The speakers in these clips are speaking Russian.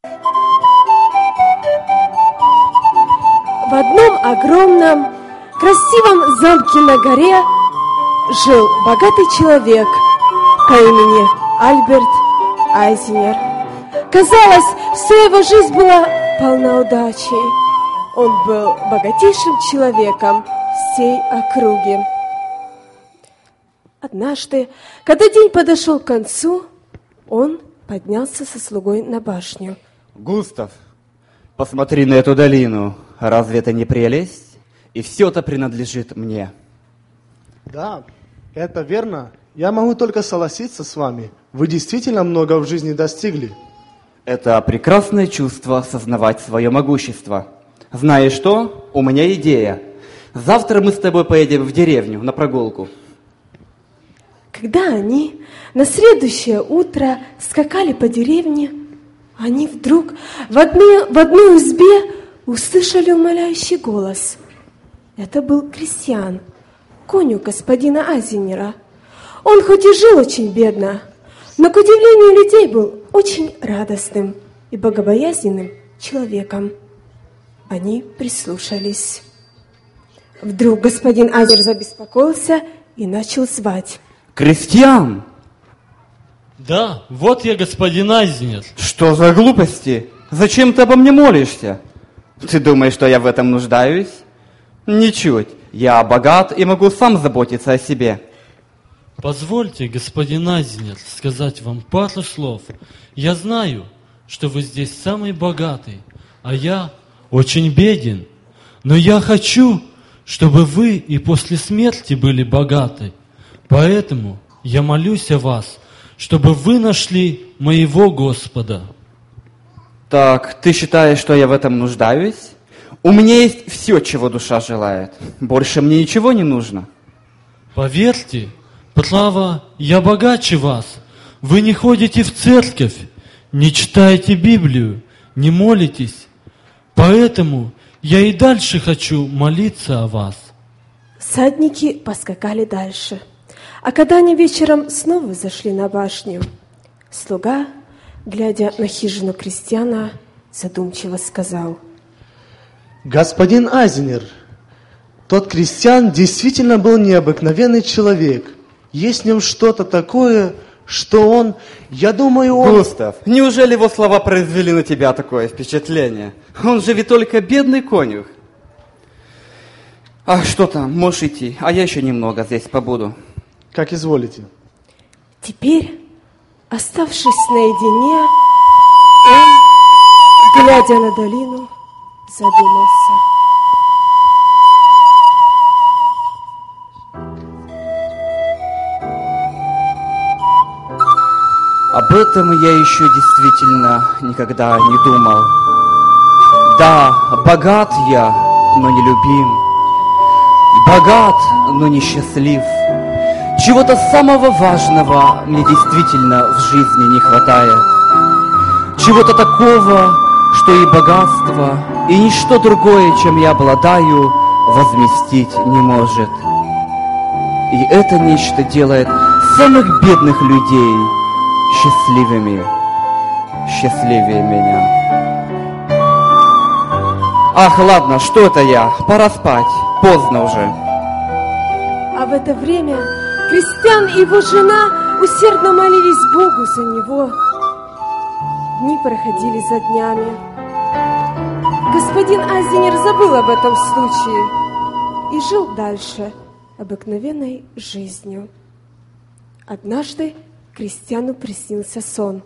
В одном огромном, красивом замке на горе жил богатый человек по имени Альберт Айзенер. Казалось, вся его жизнь была полна удачи. Он был богатейшим человеком всей округи. Однажды, когда день подошел к концу, он поднялся со слугой на башню. Густав, посмотри на эту долину. Разве это не прелесть? И все это принадлежит мне. Да, это верно. Я могу только согласиться с вами. Вы действительно много в жизни достигли. Это прекрасное чувство осознавать свое могущество. Знаешь что? У меня идея. Завтра мы с тобой поедем в деревню на прогулку. Когда они на следующее утро скакали по деревне, они вдруг в одной избе услышали умоляющий голос. Это был крестьян, конюх господина Айзенера. Он хоть и жил очень бедно, но, к удивлению людей, был очень радостным и богобоязненным человеком. Они прислушались. Вдруг господин Айзенер забеспокоился и начал звать. Крестьян! Да, вот я, господин Айзенер. Что за глупости? Зачем ты обо мне молишься? Ты думаешь, что я в этом нуждаюсь? Ничуть. Я богат и могу сам заботиться о себе. Позвольте, господин Айзенер, сказать вам пару слов. Я знаю, что вы здесь самый богатый, а я очень беден. Но я хочу, чтобы вы и после смерти были богаты. Поэтому я молюсь о вас, чтобы вы нашли моего Господа. Так, ты считаешь, что я в этом нуждаюсь? У меня есть все, чего душа желает. Больше мне ничего не нужно. Поверьте, право, я богаче вас. Вы не ходите в церковь, не читаете Библию, не молитесь. Поэтому я и дальше хочу молиться о вас. Всадники поскакали дальше. А когда они вечером снова зашли на башню, слуга, глядя на хижину крестьяна, задумчиво сказал: Господин Айзенер, тот крестьян действительно был необыкновенный человек. Есть в нем что-то такое, что он, я думаю, он... Густав, неужели его слова произвели на тебя такое впечатление? Он же ведь только бедный конюх. А что там, можешь идти, а я еще немного здесь побуду. Как изволите. Теперь, оставшись наедине, он, глядя на долину, задумался. Об этом я еще действительно никогда не думал. Да, богат я, но не любим. Богат, но не счастлив. Чего-то самого важного мне действительно в жизни не хватает. Чего-то такого, что и богатство, и ничто другое, чем я обладаю, возместить не может. И это нечто делает самых бедных людей счастливее меня. Ах, ладно, что это я? Пора спать, поздно уже. А в это время крестьян и его жена усердно молились Богу за него. Дни проходили за днями. Господин Айзенер забыл об этом случае и жил дальше обыкновенной жизнью. Однажды крестьяну приснился сон.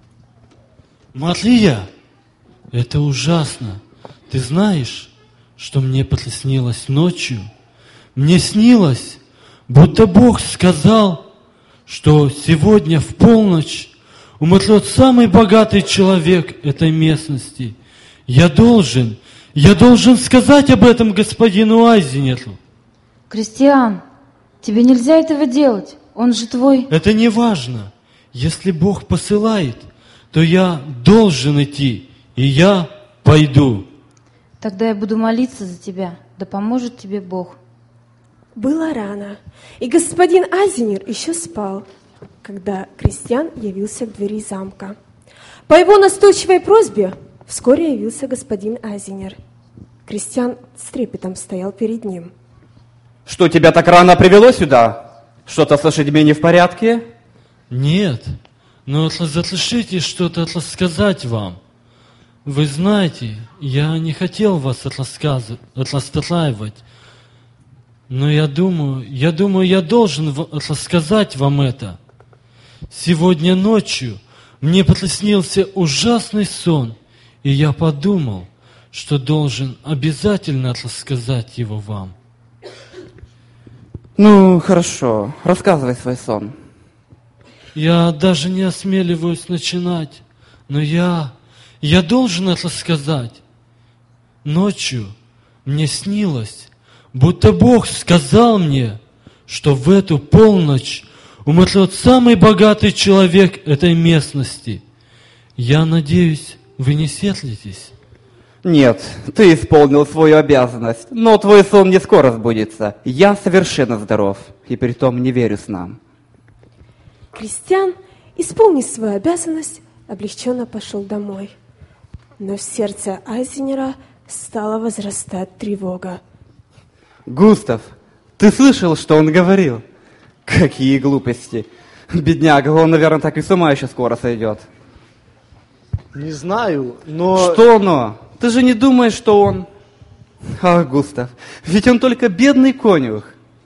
Мария, это ужасно. Ты знаешь, что мне приснилось ночью? Мне снилось, будто Бог сказал, что сегодня в полночь умрет самый богатый человек этой местности. Я должен сказать об этом господину Айзенеру. Кристиан, тебе нельзя этого делать. Он же твой... Это не важно. Если Бог посылает, то я должен идти, и я пойду. Тогда я буду молиться за тебя, да поможет тебе Бог. Было рано, и господин Айзенер еще спал, когда крестьян явился к двери замка. По его настойчивой просьбе вскоре явился господин Азинер. Крестьян с трепетом стоял перед ним. Что тебя так рано привело сюда? Что-то с лошадьми не в порядке? Нет, но разрешите что-то рассказать вам. Вы знаете, я не хотел вас расстраивать, но я думаю, я должен рассказать вам это. Сегодня ночью мне приснился ужасный сон, и я подумал, что должен обязательно рассказать его вам. Ну, хорошо, рассказывай свой сон. Я даже не осмеливаюсь начинать, но я должен рассказать. Ночью мне снилось, будто Бог сказал мне, что в эту полночь умрет самый богатый человек этой местности. Я надеюсь, вы не сердитесь. Нет, ты исполнил свою обязанность, но твой сон не скоро сбудется. Я совершенно здоров, и притом не верю снам. Крестьян, исполнив свою обязанность, облегченно пошел домой. Но в сердце Азинера стала возрастать тревога. Густав, ты слышал, что он говорил? Какие глупости. Бедняга, он, наверное, так и с ума еще скоро сойдет. Не знаю, но... Что но? Ты же не думаешь, что он... Ах, Густав, ведь он только бедный конюх.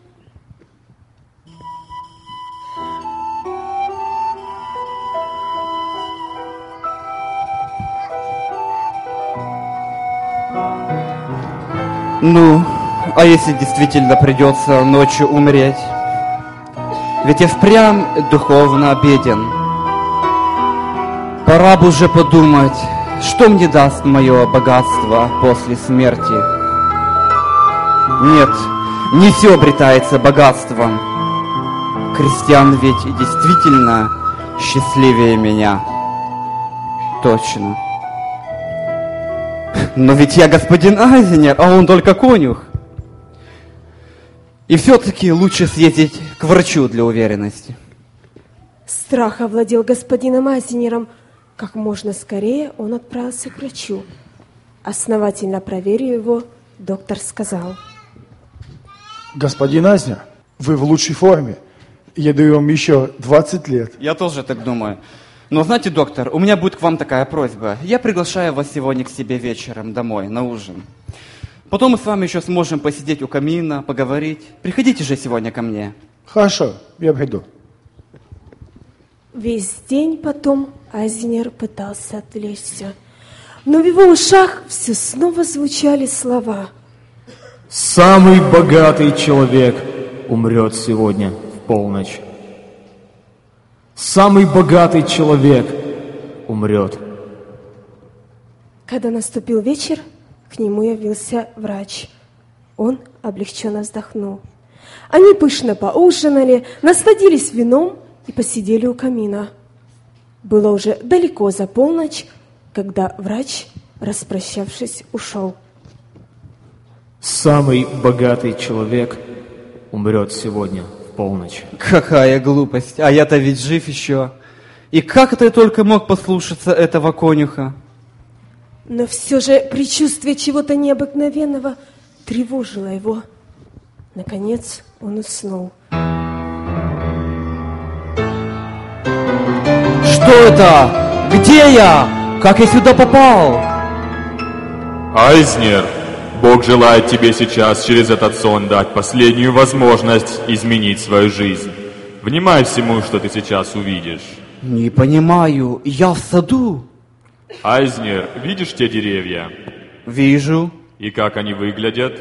Ну, а если действительно придется ночью умереть? Ведь я впрямь духовно беден. Пора бы уже подумать, что мне даст мое богатство после смерти. Нет, не все обретается богатством. Крестьян ведь действительно счастливее меня. Точно. Но ведь я господин Азинер, а он только конюх. И все-таки лучше съездить к врачу для уверенности. Страх овладел господином Азинером. Как можно скорее он отправился к врачу. Основательно проверив его, доктор сказал: господин Азнер, вы в лучшей форме. Я даю вам еще 20 лет. Я тоже так думаю. Но знаете, доктор, у меня будет к вам такая просьба. Я приглашаю вас сегодня к себе вечером домой на ужин. Потом мы с вами еще сможем посидеть у камина, поговорить. Приходите же сегодня ко мне. Хорошо, я приду. Весь день потом Азинер пытался отвлечься, но в его ушах все снова звучали слова: «Самый богатый человек умрет сегодня в полночь. Самый богатый человек умрет». Когда наступил вечер, к нему явился врач. Он облегченно вздохнул. Они пышно поужинали, насладились вином и посидели у камина. Было уже далеко за полночь, когда врач, распрощавшись, ушел. Самый богатый человек умрет сегодня в полночь. Какая глупость, а я-то ведь жив еще. И как ты только мог послушаться этого конюха? Но все же предчувствие чего-то необыкновенного тревожило его. Наконец он уснул. Что это? Где я? Как я сюда попал? Айзнер, Бог желает тебе сейчас через этот сон дать последнюю возможность изменить свою жизнь. Внимай всему, что ты сейчас увидишь. Не понимаю, я в саду. Айзнер, видишь те деревья? Вижу. И как они выглядят?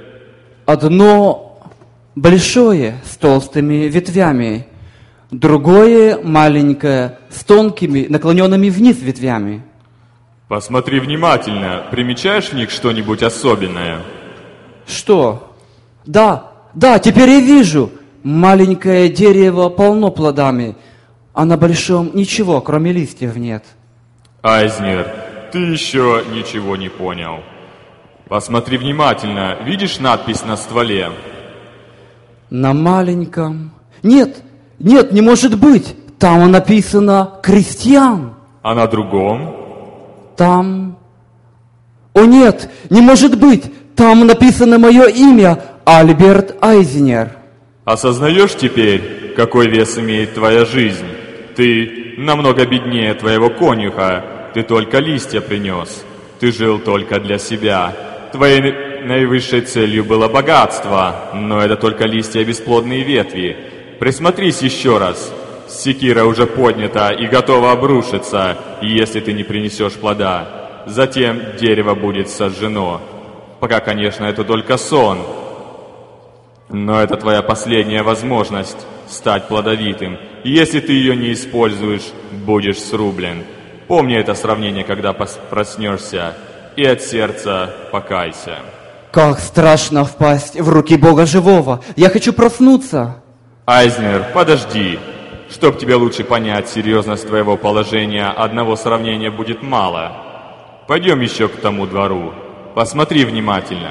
Одно большое, с толстыми ветвями. Другое маленькое, с тонкими, наклоненными вниз ветвями. Посмотри внимательно. Примечаешь в них что-нибудь особенное? Что? Да, теперь я вижу. Маленькое дерево полно плодами, а на большом ничего, кроме листьев, нет. Айзнер, ты еще ничего не понял. Посмотри внимательно. Видишь надпись на стволе? На маленьком... Нет, не может быть. Там написано «Крестьян». А на другом? Там... О нет, не может быть! Там написано мое имя, Альберт Айзенер. Осознаешь теперь, какой вес имеет твоя жизнь? Ты намного беднее твоего конюха, ты только листья принес. Ты жил только для себя. Твоей наивысшей целью было богатство, но это только листья и бесплодные ветви. Присмотрись еще раз. Секира уже поднята и готова обрушиться, если ты не принесешь плода. Затем дерево будет сожжено. Пока, конечно, это только сон. Но это твоя последняя возможность стать плодовитым. Если ты ее не используешь, будешь срублен. Помни это сравнение, когда проснешься, и от сердца покайся. Как страшно впасть в руки Бога живого. Я хочу проснуться. Айзнер, подожди. Чтоб тебе лучше понять серьезность твоего положения, одного сравнения будет мало. Пойдем еще к тому двору. Посмотри внимательно.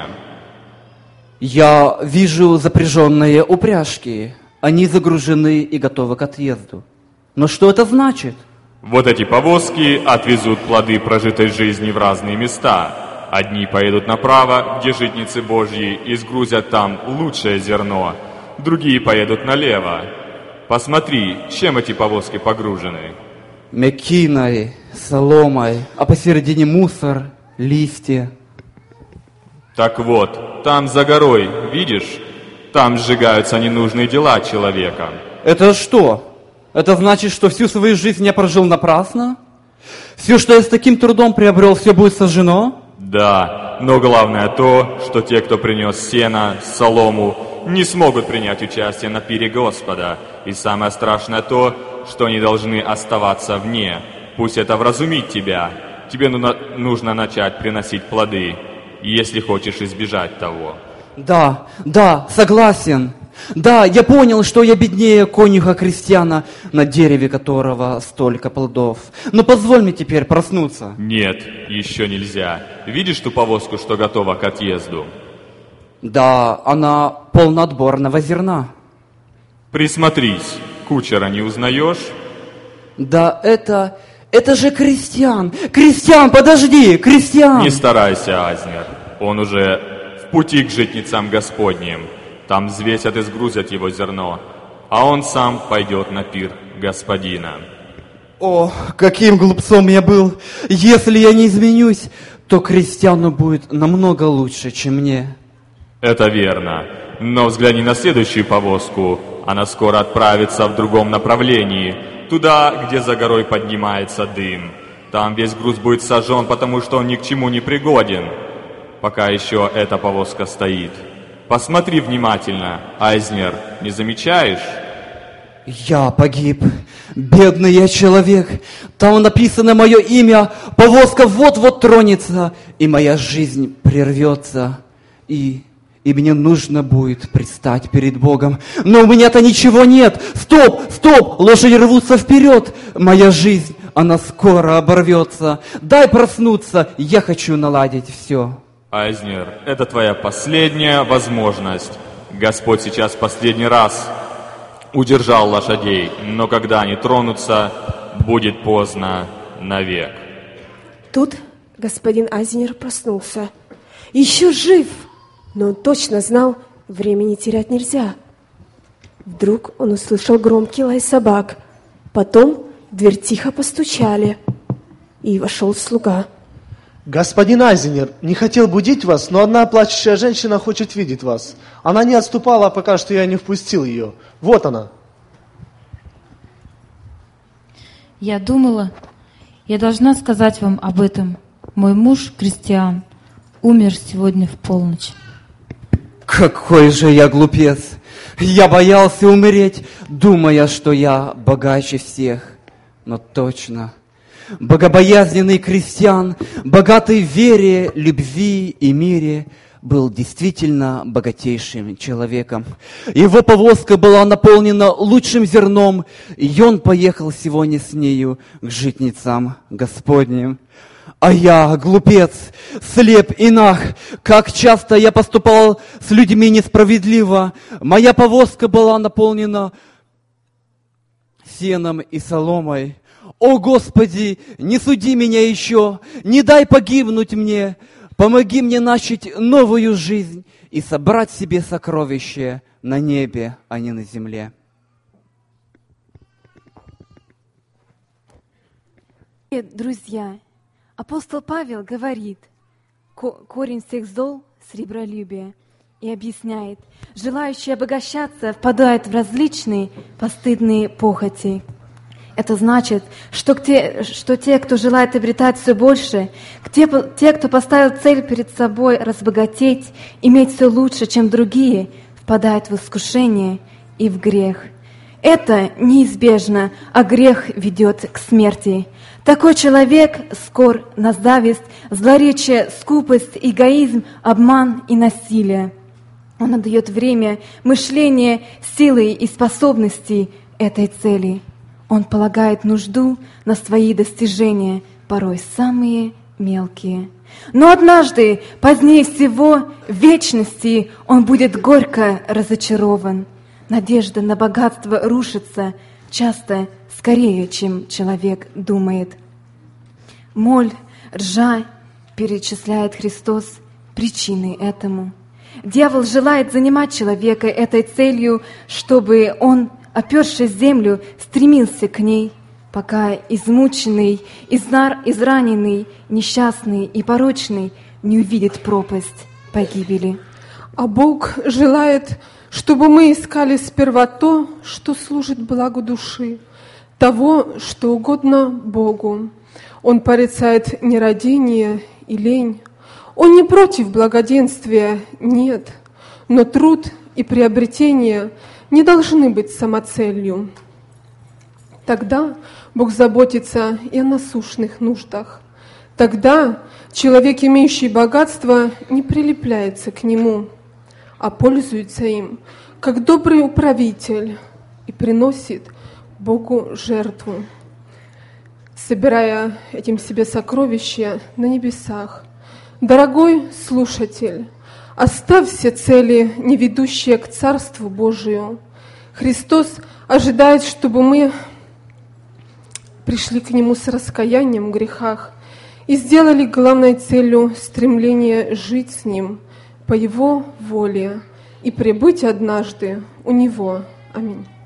Я вижу запряженные упряжки. Они загружены и готовы к отъезду. Но что это значит? Вот эти повозки отвезут плоды прожитой жизни в разные места. Одни поедут направо, где житницы Божьи, и сгрузят там лучшее зерно. Другие поедут налево. Посмотри, чем эти повозки погружены. Мекиной, соломой, а посередине мусор, листья. Так вот, там за горой, видишь? Там сжигаются ненужные дела человека. Это что? Это значит, что всю свою жизнь я прожил напрасно? Все, что я с таким трудом приобрел, все будет сожжено? Да, но главное то, что те, кто принес сено, солому, не смогут принять участие на пире Господа. И самое страшное то, что они должны оставаться вне. Пусть это вразумит тебя. Тебе нужно начать приносить плоды, если хочешь избежать того. Да, согласен. Да, я понял, что я беднее конюха-крестьяна, на дереве которого столько плодов. Но позволь мне теперь проснуться. Нет, еще нельзя. Видишь ту повозку, что готова к отъезду? Да, она полна отборного зерна. Присмотрись, кучера не узнаешь? Да, это же крестьян. Крестьян, подожди, крестьян. Не старайся, Айзнер. Он уже в пути к житницам Господним. Там взвесят и сгрузят его зерно, а он сам пойдет на пир Господина. О, каким глупцом я был! Если я не изменюсь, то крестьяну будет намного лучше, чем мне. Это верно. Но взгляни на следующую повозку. Она скоро отправится в другом направлении, туда, где за горой поднимается дым. Там весь груз будет сожжен, потому что он ни к чему не пригоден. Пока еще эта повозка стоит. Посмотри внимательно, Айзнер, не замечаешь? Я погиб. Бедный я человек. Там написано мое имя. Повозка вот-вот тронется, и моя жизнь прервется. И мне нужно будет предстать перед Богом. Но у меня-то ничего нет. Стоп! Лошади рвутся вперед. Моя жизнь, она скоро оборвется. Дай проснуться, я хочу наладить все. Айзнер, это твоя последняя возможность. Господь сейчас в последний раз удержал лошадей, но когда они тронутся, будет поздно навек. Тут господин Айзенер проснулся. Еще жив, но он точно знал, времени терять нельзя. Вдруг он услышал громкий лай собак. Потом в дверь тихо постучали, и вошел слуга. Господин Айзенер, не хотел будить вас, но одна плачущая женщина хочет видеть вас. Она не отступала, пока что я не впустил ее. Вот она. Я думала, я должна сказать вам об этом. Мой муж, Кристиан, умер сегодня в полночь. Какой же я глупец! Я боялся умереть, думая, что я богаче всех. Но точно... Богобоязненный крестьян, богатый в вере, любви и мире, был действительно богатейшим человеком. Его повозка была наполнена лучшим зерном, и он поехал сегодня с нею к житницам Господним. А я, глупец, слеп и наг, как часто я поступал с людьми несправедливо. Моя повозка была наполнена сеном и соломой. О Господи, не суди меня еще, не дай погибнуть мне, помоги мне начать новую жизнь и собрать себе сокровище на небе, а не на земле. Друзья, апостол Павел говорит, корень всех зол – сребролюбие, и объясняет, желающие обогащаться впадают в различные постыдные похоти. Это значит, что те, кто желает обретать все больше, те, кто поставил цель перед собой разбогатеть, иметь все лучше, чем другие, впадают в искушение и в грех. Это неизбежно, а грех ведет к смерти. Такой человек скор на зависть, злоречие, скупость, эгоизм, обман и насилие. Он отдает время, мышление, силы и способности этой цели. Он полагает нужду на свои достижения, порой самые мелкие. Но однажды, позднее всего, в вечности он будет горько разочарован. Надежда на богатство рушится часто скорее, чем человек думает. Моль, ржа, перечисляет Христос причины этому. Дьявол желает занимать человека этой целью, чтобы он, опершись в землю, стремился к ней, пока измученный, израненный, несчастный и порочный не увидит пропасть погибели. А Бог желает, чтобы мы искали сперва то, что служит благу души, того, что угодно Богу. Он порицает нерадение и лень. Он не против благоденствия, нет, но труд и приобретение не должны быть самоцелью. Тогда Бог заботится и о насущных нуждах. Тогда человек, имеющий богатство, не прилепляется к нему, а пользуется им, как добрый управитель, и приносит Богу жертву, собирая этим себе сокровища на небесах. Дорогой слушатель, оставь все цели, не ведущие к Царству Божию. Христос ожидает, чтобы мы пришли к Нему с раскаянием в грехах и сделали главной целью стремление жить с Ним по Его воле и пребыть однажды у Него. Аминь.